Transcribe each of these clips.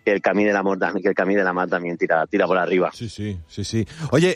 el Camí de la Mar también tira por arriba. Sí. Oye,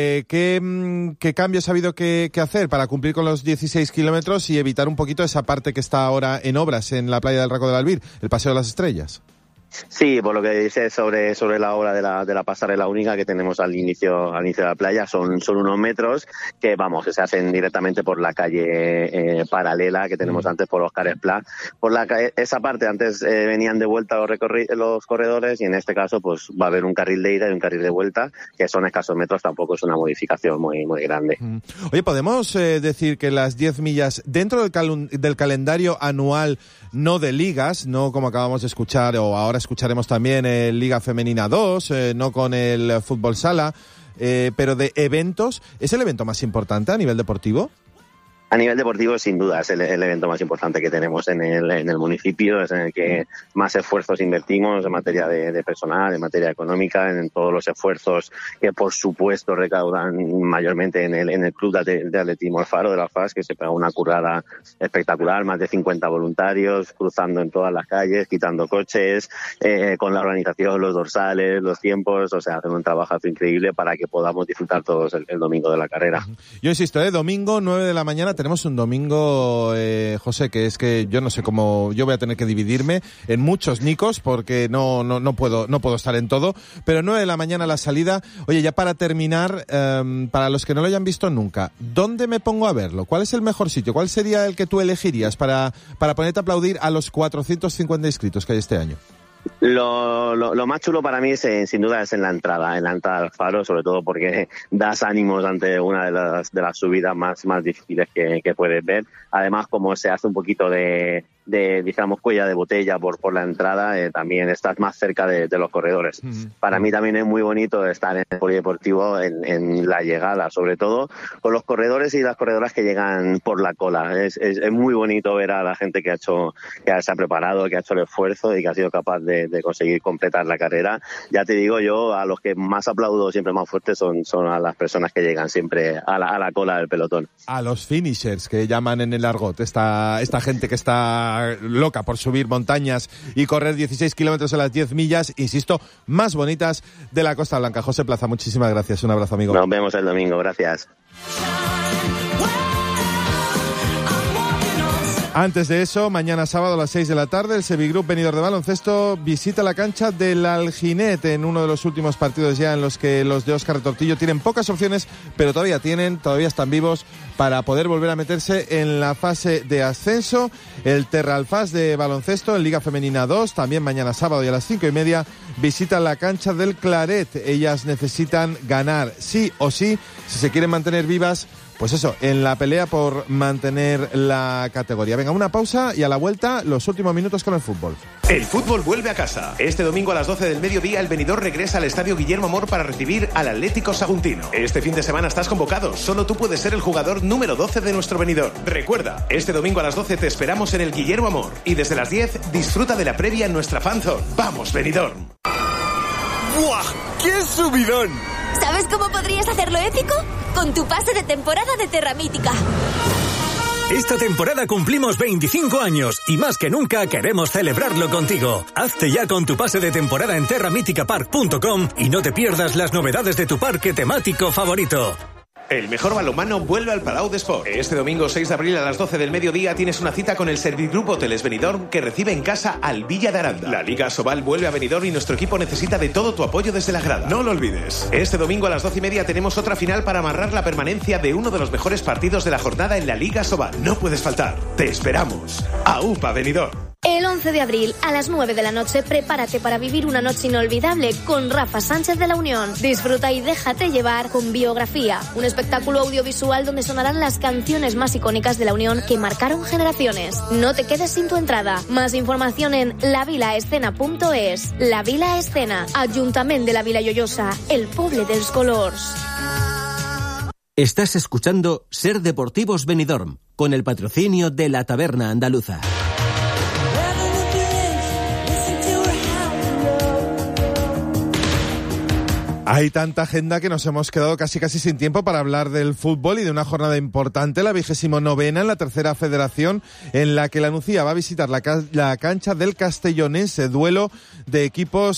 ¿qué cambios ha habido que hacer para cumplir con los 16 kilómetros y evitar un poquito esa parte que está ahora en obras en la playa del Raco del Albir, el Paseo de las Estrellas? Sí, por lo que dice sobre la obra de la pasarela única que tenemos al inicio de la playa, son unos metros que se hacen directamente por la calle paralela que tenemos antes por Óscar Esplá. Por esa parte antes venían de vuelta los corredores y en este caso pues va a haber un carril de ida y un carril de vuelta, que son escasos metros, tampoco es una modificación muy grande. Oye, ¿podemos decir que las 10 millas dentro del calendario anual, no de ligas, no como acabamos de escuchar o ahora escucharemos también Liga Femenina 2, no con el fútbol sala, pero de eventos, ¿es el evento más importante a nivel deportivo? A nivel deportivo, sin duda, es el evento más importante que tenemos en el municipio, es en el que más esfuerzos invertimos en materia de personal, en materia económica, en todos los esfuerzos que, por supuesto, recaudan mayormente en el Club de Atletismo El Faro de la FAS, que se pega una currada espectacular, más de 50 voluntarios, cruzando en todas las calles, quitando coches, con la organización, los dorsales, los tiempos, hacen un trabajazo increíble para que podamos disfrutar todos el domingo de la carrera. Yo insisto, domingo, 9 de la mañana, tenemos un domingo, José, que es que yo no sé cómo, yo voy a tener que dividirme en muchos nicos porque no puedo estar en todo, pero 9 de la mañana la salida. Oye, ya para terminar, para los que no lo hayan visto nunca, ¿dónde me pongo a verlo? ¿Cuál es el mejor sitio? ¿Cuál sería el que tú elegirías para ponerte a aplaudir a los 450 inscritos que hay este año? Lo más chulo para mí sin duda es en la entrada al faro, sobre todo porque das ánimos ante una de las subidas más difíciles que puedes ver. Además, como se hace un poquito de digamos, cuella de botella por la entrada, también estás más cerca de los corredores. Para mí también es muy bonito estar en el polideportivo en la llegada, sobre todo con los corredores y las corredoras que llegan por la cola. Es muy bonito ver a la gente que se ha preparado, que ha hecho el esfuerzo y que ha sido capaz de conseguir completar la carrera. Ya te digo, yo a los que más aplaudo siempre más fuerte son a las personas que llegan siempre a la cola del pelotón. A los finishers, que llaman en el argot, esta gente que está loca por subir montañas y correr 16 kilómetros a las 10 millas, insisto, más bonitas de la Costa Blanca. José Plaza, muchísimas gracias. Un abrazo, amigo. Nos vemos el domingo. Gracias. Antes de eso, mañana sábado a las 6 de la tarde, el Sevigroup Benidorm de baloncesto visita la cancha del Alginet en uno de los últimos partidos ya en los que los de Óscar Retortillo tienen pocas opciones, pero todavía están vivos para poder volver a meterse en la fase de ascenso. El Terralfas de baloncesto en Liga Femenina 2, también mañana sábado y a las 5:30, visita la cancha del Claret. Ellas necesitan ganar sí o sí si se quieren mantener vivas, pues eso, en la pelea por mantener la categoría. Venga, una pausa y a la vuelta los últimos minutos con el fútbol. El fútbol vuelve a casa. Este domingo a las 12 del mediodía el Benidorm regresa al Estadio Guillermo Amor para recibir al Atlético Saguntino. Este fin de semana estás convocado. Solo tú puedes ser el jugador número 12 de nuestro Benidorm. Recuerda, este domingo a las 12 te esperamos en el Guillermo Amor. Y desde las 10 disfruta de la previa en nuestra fanzone. ¡Vamos, Benidorm! ¡Buah! ¡Qué subidón! ¿Sabes cómo podrías hacerlo épico? Con tu pase de temporada de Terra Mítica. Esta temporada cumplimos 25 años y más que nunca queremos celebrarlo contigo. Hazte ya con tu pase de temporada en terramiticapark.com y no te pierdas las novedades de tu parque temático favorito. El mejor balonmano vuelve al Palau de Sport. Este domingo 6 de abril a las 12 del mediodía tienes una cita con el Servigroup Hoteles Benidorm, que recibe en casa al Villa de Aranda. La Liga Sobal vuelve a Benidorm y nuestro equipo necesita de todo tu apoyo desde la grada. No lo olvides. Este domingo a las 12:30 tenemos otra final para amarrar la permanencia de uno de los mejores partidos de la jornada en la Liga Sobal. No puedes faltar. Te esperamos. ¡Aupa, Benidorm! El 11 de abril a las 9 de la noche prepárate para vivir una noche inolvidable con Rafa Sánchez de La Unión. Disfruta y déjate llevar con Biografía, un espectáculo audiovisual donde sonarán las canciones más icónicas de La Unión que marcaron generaciones. No te quedes sin tu entrada. Más información en lavilaescena.es. La Vila Escena, Ayuntamiento de la Vila Lloyosa, el poble dels colors. Estás escuchando Ser Deportivos Benidorm, con el patrocinio de la Taberna Andaluza. Hay tanta agenda que nos hemos quedado casi sin tiempo para hablar del fútbol y de una jornada importante, la 29ª en la tercera federación, en la que la Nucía va a visitar la cancha del Castellonense, duelo de equipos